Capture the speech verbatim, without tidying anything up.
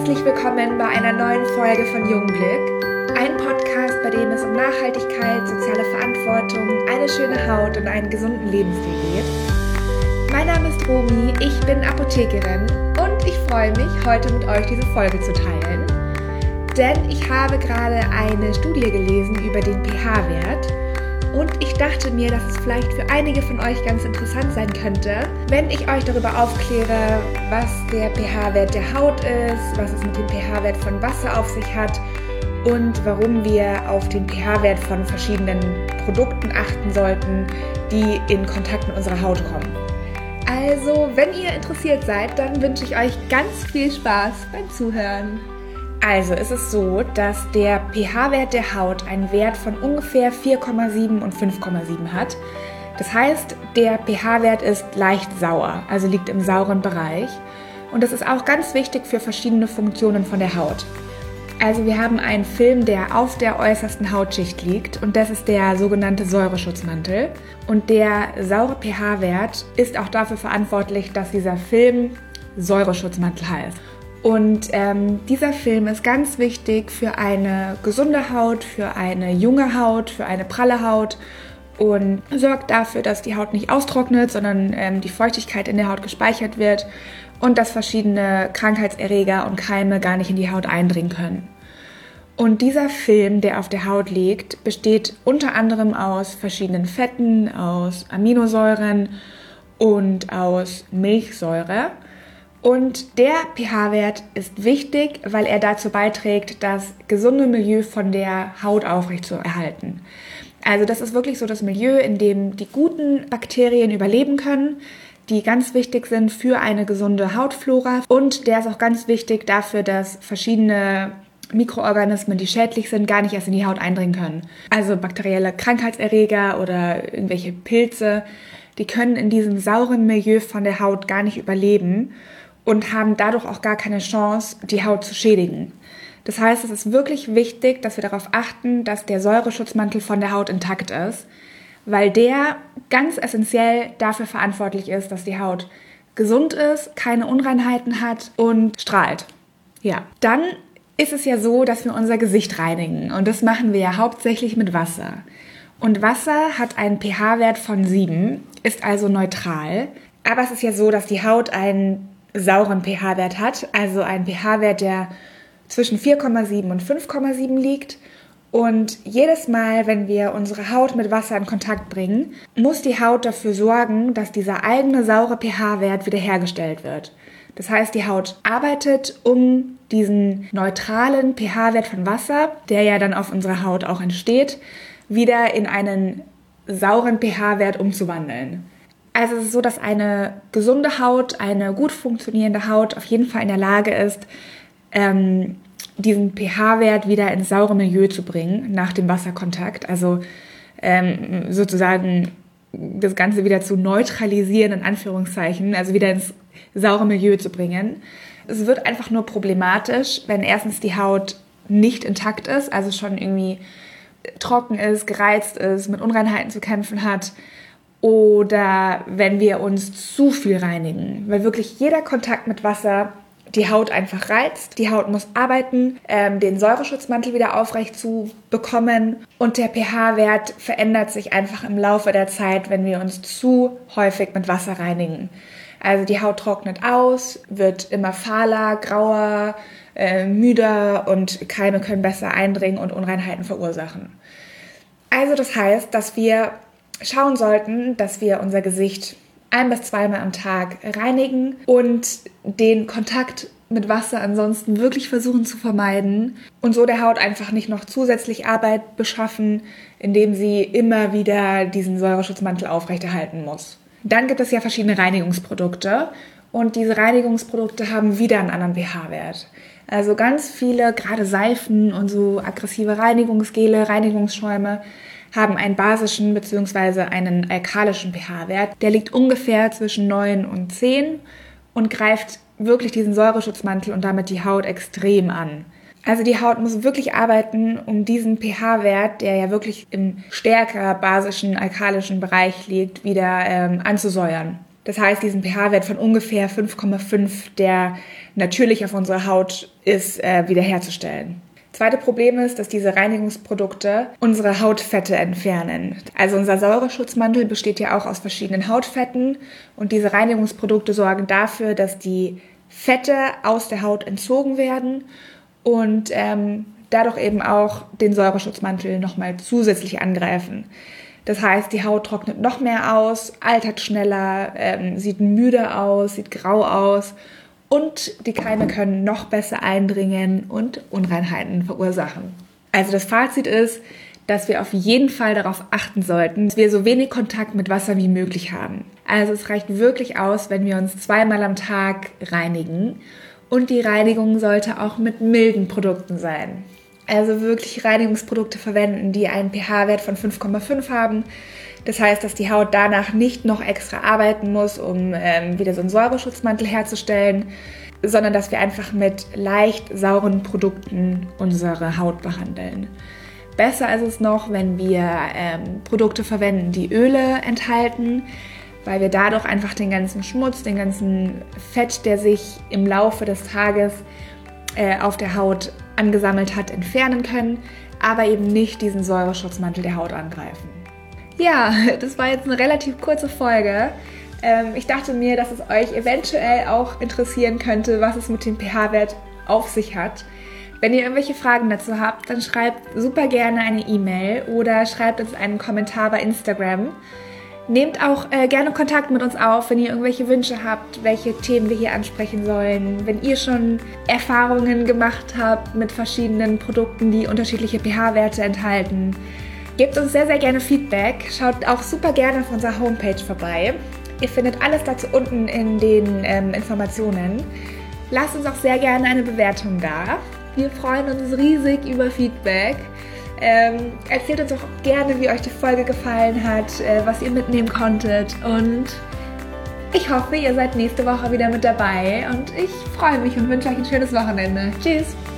Herzlich willkommen bei einer neuen Folge von Jungglück. Ein Podcast, bei dem es um Nachhaltigkeit, soziale Verantwortung, eine schöne Haut und einen gesunden Lebensstil geht. Mein Name ist Romy, ich bin Apothekerin und ich freue mich, heute mit euch diese Folge zu teilen. Denn ich habe gerade eine Studie gelesen über den pH-Wert und ich dachte mir, dass es vielleicht für einige von euch ganz interessant sein könnte, wenn ich euch darüber aufkläre, was der pH-Wert der Haut ist, was es mit dem pH-Wert von Wasser auf sich hat und warum wir auf den pH-Wert von verschiedenen Produkten achten sollten, die in Kontakt mit unserer Haut kommen. Also, wenn ihr interessiert seid, dann wünsche ich euch ganz viel Spaß beim Zuhören. Also es ist so, dass der pH-Wert der Haut einen Wert von ungefähr vier Komma sieben und fünf Komma sieben hat. Das heißt, der pH-Wert ist leicht sauer, also liegt im sauren Bereich. Und das ist auch ganz wichtig für verschiedene Funktionen von der Haut. Also wir haben einen Film, der auf der äußersten Hautschicht liegt und das ist der sogenannte Säureschutzmantel. Und der saure pH-Wert ist auch dafür verantwortlich, dass dieser Film Säureschutzmantel heißt. Und ähm, dieser Film ist ganz wichtig für eine gesunde Haut, für eine junge Haut, für eine pralle Haut und sorgt dafür, dass die Haut nicht austrocknet, sondern ähm, die Feuchtigkeit in der Haut gespeichert wird und dass verschiedene Krankheitserreger und Keime gar nicht in die Haut eindringen können. Und dieser Film, der auf der Haut liegt, besteht unter anderem aus verschiedenen Fetten, aus Aminosäuren und aus Milchsäure. Und der pH-Wert ist wichtig, weil er dazu beiträgt, das gesunde Milieu von der Haut aufrechtzuerhalten. Also das ist wirklich so das Milieu, in dem die guten Bakterien überleben können, die ganz wichtig sind für eine gesunde Hautflora. Und der ist auch ganz wichtig dafür, dass verschiedene Mikroorganismen, die schädlich sind, gar nicht erst in die Haut eindringen können. Also bakterielle Krankheitserreger oder irgendwelche Pilze, die können in diesem sauren Milieu von der Haut gar nicht überleben und haben dadurch auch gar keine Chance, die Haut zu schädigen. Das heißt, es ist wirklich wichtig, dass wir darauf achten, dass der Säureschutzmantel von der Haut intakt ist, weil der ganz essentiell dafür verantwortlich ist, dass die Haut gesund ist, keine Unreinheiten hat und strahlt. Ja, dann ist es ja so, dass wir unser Gesicht reinigen und das machen wir ja hauptsächlich mit Wasser. Und Wasser hat einen pH-Wert von sieben, ist also neutral, aber es ist ja so, dass die Haut einen sauren pH-Wert hat, also einen pH-Wert, der zwischen vier Komma sieben und fünf Komma sieben liegt. Und jedes Mal, wenn wir unsere Haut mit Wasser in Kontakt bringen, muss die Haut dafür sorgen, dass dieser eigene saure pH-Wert wiederhergestellt wird. Das heißt, die Haut arbeitet, um diesen neutralen pH-Wert von Wasser, der ja dann auf unserer Haut auch entsteht, wieder in einen sauren pH-Wert umzuwandeln. Also es ist so, dass eine gesunde Haut, eine gut funktionierende Haut auf jeden Fall in der Lage ist, ähm, diesen pH-Wert wieder ins saure Milieu zu bringen nach dem Wasserkontakt. Also ähm, sozusagen das Ganze wieder zu neutralisieren, in Anführungszeichen, also wieder ins saure Milieu zu bringen. Es wird einfach nur problematisch, wenn erstens die Haut nicht intakt ist, also schon irgendwie trocken ist, gereizt ist, mit Unreinheiten zu kämpfen hat, oder wenn wir uns zu viel reinigen, weil wirklich jeder Kontakt mit Wasser die Haut einfach reizt. Die Haut muss arbeiten, ähm, den Säureschutzmantel wieder aufrecht zu bekommen und der pH-Wert verändert sich einfach im Laufe der Zeit, wenn wir uns zu häufig mit Wasser reinigen. Also die Haut trocknet aus, wird immer fahler, grauer, äh, müder und Keime können besser eindringen und Unreinheiten verursachen. Also das heißt, dass wir schauen sollten, dass wir unser Gesicht ein- bis zweimal am Tag reinigen und den Kontakt mit Wasser ansonsten wirklich versuchen zu vermeiden und so der Haut einfach nicht noch zusätzlich Arbeit beschaffen, indem sie immer wieder diesen Säureschutzmantel aufrechterhalten muss. Dann gibt es ja verschiedene Reinigungsprodukte und diese Reinigungsprodukte haben wieder einen anderen pH-Wert. Also ganz viele, gerade Seifen und so aggressive Reinigungsgele, Reinigungsschäume, haben einen basischen bzw. einen alkalischen pH-Wert. Der liegt ungefähr zwischen neun und zehn und greift wirklich diesen Säureschutzmantel und damit die Haut extrem an. Also die Haut muss wirklich arbeiten, um diesen pH-Wert, der ja wirklich im stärker basischen, alkalischen Bereich liegt, wieder ähm, anzusäuern. Das heißt, diesen pH-Wert von ungefähr fünf Komma fünf, der natürlich auf unserer Haut ist, äh, wiederherzustellen. Zweite Problem ist, dass diese Reinigungsprodukte unsere Hautfette entfernen. Also unser Säureschutzmantel besteht ja auch aus verschiedenen Hautfetten und diese Reinigungsprodukte sorgen dafür, dass die Fette aus der Haut entzogen werden und ähm, dadurch eben auch den Säureschutzmantel nochmal zusätzlich angreifen. Das heißt, die Haut trocknet noch mehr aus, altert schneller, ähm, sieht müde aus, sieht grau aus. Und die Keime können noch besser eindringen und Unreinheiten verursachen. Also das Fazit ist, dass wir auf jeden Fall darauf achten sollten, dass wir so wenig Kontakt mit Wasser wie möglich haben. Also es reicht wirklich aus, wenn wir uns zweimal am Tag reinigen. Und die Reinigung sollte auch mit milden Produkten sein. Also wirklich Reinigungsprodukte verwenden, die einen pH-Wert von fünf Komma fünf haben. Das heißt, dass die Haut danach nicht noch extra arbeiten muss, um ähm, wieder so einen Säureschutzmantel herzustellen, sondern dass wir einfach mit leicht sauren Produkten unsere Haut behandeln. Besser ist es noch, wenn wir ähm, Produkte verwenden, die Öle enthalten, weil wir dadurch einfach den ganzen Schmutz, den ganzen Fett, der sich im Laufe des Tages äh, auf der Haut angesammelt hat, entfernen können, aber eben nicht diesen Säureschutzmantel der Haut angreifen. Ja, das war jetzt eine relativ kurze Folge. Ähm, ich dachte mir, dass es euch eventuell auch interessieren könnte, was es mit dem pH-Wert auf sich hat. Wenn ihr irgendwelche Fragen dazu habt, dann schreibt super gerne eine E-Mail oder schreibt uns einen Kommentar bei Instagram. Nehmt auch äh, gerne Kontakt mit uns auf, wenn ihr irgendwelche Wünsche habt, welche Themen wir hier ansprechen sollen. Wenn ihr schon Erfahrungen gemacht habt mit verschiedenen Produkten, die unterschiedliche pH-Werte enthalten. Gebt uns sehr, sehr gerne Feedback. Schaut auch super gerne auf unserer Homepage vorbei. Ihr findet alles dazu unten in den ähm, Informationen. Lasst uns auch sehr gerne eine Bewertung da. Wir freuen uns riesig über Feedback. Ähm, erzählt uns auch gerne, wie euch die Folge gefallen hat, äh, was ihr mitnehmen konntet. Und ich hoffe, ihr seid nächste Woche wieder mit dabei. Und ich freue mich und wünsche euch ein schönes Wochenende. Tschüss!